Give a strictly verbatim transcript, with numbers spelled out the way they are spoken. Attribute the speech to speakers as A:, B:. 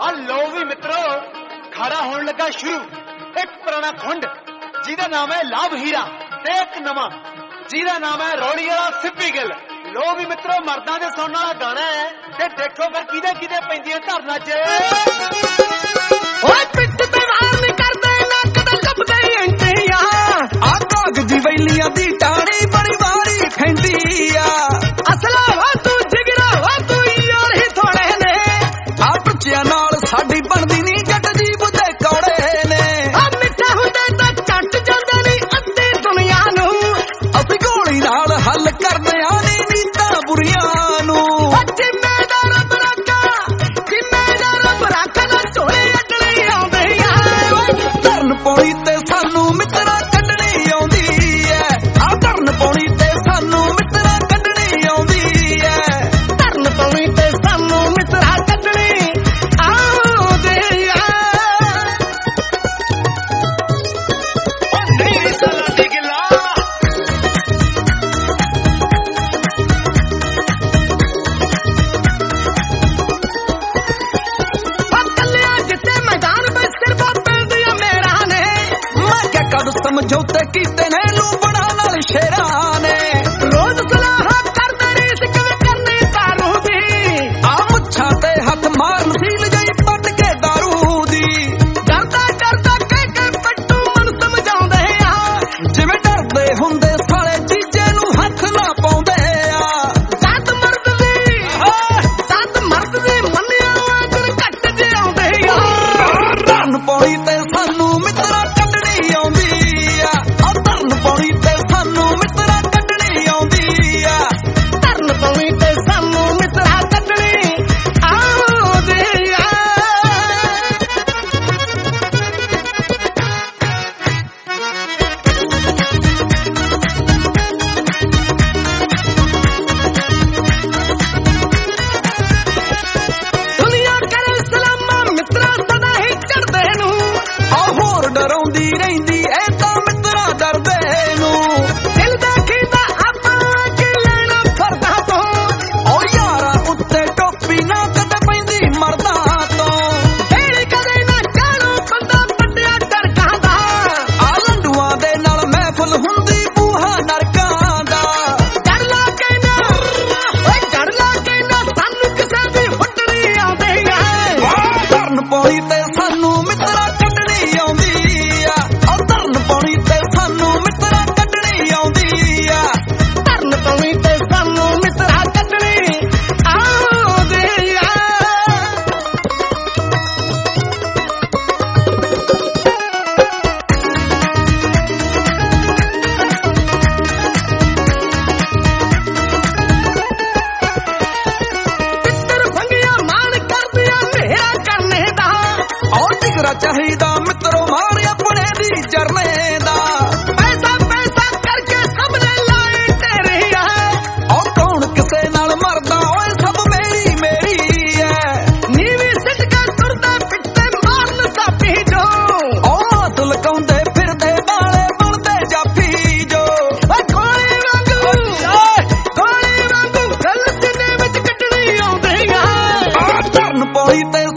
A: ਆ ਲੋ ਵੀ ਮਿੱਤਰੋ ਖਾੜਾ ਹੋਣ ਲੱਗਾ ਸ਼ੁਰੂ। ਇੱਕ ਪੁਰਾਣਾ ਖੁੰਡ ਜਿਹਦਾ ਨਾਮ ਹੈ ਲਵ ਹੀਰਾ ਤੇ ਇੱਕ ਨਵਾਂ ਜਿਹਦਾ ਨਾਮ ਹੈ ਰੌੜੀ ਵਾਲਾ ਸਿੱਪੀ ਗਿੱਲ। ਲੋ ਵੀ ਮਿੱਤਰੋ ਮਰਦਾਂ ਦੇ ਸੁਣਨ ਵਾਲਾ ਗਾਣਾ ਹੈ ਤੇ ਦੇਖੋ ਫਿਰ ਕਿਹਦੇ ਕਿਹਦੇ ਪੈਂਦੀਆਂ ਧਰਨਾ ਚ।
B: ਓਏ ਪਿੱਟ ਤੇ ਵਾਰ ਨਹੀਂ ਕਰਦੇ ਨਾ ਕਦੇ ਲੱਭਦੇ ਐਂਟੀਆਂ ਆ ਕਾਗ ਦੀ ਵੈਲੀਆਂ ਦੀ ਟਾਣੀ ਬੜੀ ਵਾਰੀ ਖੈਂਦੀ ਆ ਅਸਲਾ ਵਾ ਤੂੰ ਜਿਗਰਾ ਵਾ ਤੂੰ ਯਾਰ ਹੀ ਥੋੜੇ ਨੇ ਆ ਬੱਚਿਆਂ ਨਾਲ ਸਾਡੀ ਬਣਦੀ ਨਹੀਂ ਜੱਟ ਦੀ ਬੁੱਧੇ ਕੌੜੇ ਨੇ ਆ ਮਿੱਠਾ ਹੁੰਦੇ ਤਾਂ ਚੱਟ ਜਾਂਦੇ ਨਹੀਂ ਅੱਧੀ ਦੁਨੀਆ ਨੂੰ ਅਸੀਂ ਗੋਲੀ ਨਾਲ ਹੱਲ ਕਰਦੇ ਆ ਨਹੀਂ ਨੀਤਾਂ ਬੁਰੀਆਂ ਨੂੰ ਜਿੰਮੇ ਦਾ ਰੱਬ ਰੱਖਾ ਜਿੰਮੇ ਦਾ ਰੱਬ ਰੱਖਾ ਨਾ ਝੋਲੇ ਅੱਡਣੇ ਆਉਂਦੇ ਆ ਧਰਨ ਪੌੜੀ ਤੇ ਸਾਨੂੰ ਮਿੱਤਰਾ ਕੱਢਣੀ ਆਉਂਦੀ ਐ ਆ ਧਰਨ ਪੌੜੀ ਤੇ ਸਾਨੂੰ ਮਿੱਤਰਾ ਕੱਢਣੀ ਆਉਂਦੀ ਐ ਧਰਨ ਪੌੜੀ ਤੇ ਸਾਨੂੰ ਮਿੱਤਰਾ ਕੱਢਣੀ ਆਉਂਦੀ ਐ
A: ਉਹ ਨਹੀਂ ਸਾਡੀ ਗਿੱਲਾ
B: ਸਮਝੌਤੇ ਕੀਤੇ ਨੇ ਲੂਬਣਾ ਨਾਲ ਸ਼ੇਰਾਂ ਨੇ ਰੋਜ਼ ਸਲਾਹਾਂ ਕਰਦੇ ਰੀਸ ਕਿਵੇਂ ਕਰਨੀ ਦਾਰੂ ਦੀ ਆ ਮੁੱਛਾਂ ਤੇ ਹੱਥ ਮਾਰਨ ਸੀਲ ਜਈ ਪੱਟ ਕੇ ਦਾਰੂ ਦੀ ਡਰਦਾ ਡਰਦਾ ਕਹਿ ਕੇ ਪੱਟੂ ਮਨ ਸਮਝਾਉਂਦੇ ਆ ਜਿਵੇਂ ਡਰਦੇ ਹੁੰਦੇ ਸਾਲੇ ਚੀਜ਼ੇ ਨੂੰ ਹੱਥ ਨਾ ਪਾਉਂਦੇ ਆ ਸੱਤ ਮਰਦ ਦੀ ਸੱਤ ਮਰਦ ਦੀ ਮੰਨਿਆ ਵਾਂਗਰ ਘੱਟ ਜਿਉਂਦੇ ਆ ਧਰਨ ਪੌੜੀ ਤੇ ਸਾਨੂੰ ਮਿੱਤਰਾ ਕੱਢਣੀ ਆਉਂਦੀ ਧਰਨ ਪੌੜੀ ਤੇ ਸਾਨੂੰ ਮਿੱਤਰਾ ਕੱਢਣੀ ਆਉਂਦੀ ਆ ਧਰਨ ਪੌੜੀ ਤੇ ਸਾਨੂੰ ਮਿੱਤਰਾ ਕੱਢਣੀ ਆਉਂਦੀ ਆ ਦੁਨੀਆ ਕਰੇ ਸਲਾਮਾਂ ਮਿੱਤਰਾ ਸਦਾ ਹੀ ਚੜਦੇ ਨੂੰ ਆ ਹੋਰ ਡਰਾਉਂਦੀ ਰਹਿੰਦੀ ਐ ਤਾਂ ਮਿੱਤਰਾ ਡਰਦੇ ਨੂੰ ਦਿਲ ਦੇਖੀਦਾ ਆਪਾਂ ਕਿ ਲੈਣਾ ਫਰਦਾ ਤੋਂ ਓ ਯਾਰਾਂ ਉੱਤੇ ਟੋਪੀ ਨਾ ਕਦੇ ਪੈਂਦੀ ਮਰਦਾਂ ਤੋਂ ਢੇੜੀ ਕਦੇ ਨਾ ਚਾਲੂ ਬੰਦਾ ਵੱਡਿਆ ਡਰਕਾਂ ਦਾ ਆ ਲੰਡੂਆਂ ਦੇ ਨਾਲ ਮਹਿਫਲ ਹੁੰਦੀ ਬੂਹਾ ਨਰਕਾਂ ਦਾ ਡਰ ਲਾ ਕੇ ਨਾ ਓਏ ਡਰ ਲਾ ਕੇ ਨਾ ਸਾਨੂੰ ਕਿਸੇ ਦੀ ਹੁੱਟਣੀ ਆਉਂਦੀ ਐ ਧਰਨ ਪੌੜੀ ਤੇ ਸਾਨੂੰ ਮਿੱਤਰਾ ਕੱਢਣੀ ਆਉਂਦੀ ਆ ਓ ਧਰਨ ਪੌੜੀ ਤੇ ਸਾਨੂੰ ਮਿੱਤਰਾ ਕੱਢਣੀ ਆਉਂਦੀ ਆ ਧਰਨ ਪੌੜੀ ਤੇ ਸਾਨੂੰ ਮਿੱਤਰਾ ਕੱਢਣੀ ਆਉਂਦੀ ਆ ਪਿੱਤਰ ਭੰਗੀਆਂ ਮਾਣ ਕਰਦੀਆਂ ਮੇਰਾ ਕਰਨੇ ਦਾ ਓ ਜਿਗਰਾ ਚਾਹੀਦਾ ਮਿੱਤਰੋ ਮਾਰ ਆਪਣੇ ਦੀ ਚਰਨੇ ਦਾ ਪੈਸਾ ਪੈਸਾ ਕਰਕੇ ਸਭ ਨੇ ਲਾਏ ਤੇਰੇ ਆ ਓ ਕੌਣ ਕਿਸੇ ਨਾਲ ਮਰਦਾ ਓਏ ਸਭ ਮੇਰੀ ਮੇਰੀ ਐ ਨੀਵੀਂ ਸਿੱਟ ਕੇ ਤੁਰਦਾ ਪਿੱਟੇ ਮਾਰਨ ਸਾਪੀ ਜੋ ਓ ਮਾਤ ਲਕਾਉਂਦੇ ਫਿਰਦੇ ਬਾਲੇ ਬਣਦੇ ਜਾਫੀ ਜੋ ਓ ਗੋਲੀ ਵਾਂਗੂ ਗੋਲੀ ਵਾਂਗੂ ਗੱਲ ਸੀਨੇ ਵਿੱਚ ਕੱਢਣੀ ਆਉਂਦੀ ਆ ਧਰਨ ਪੌੜੀ ਤੇ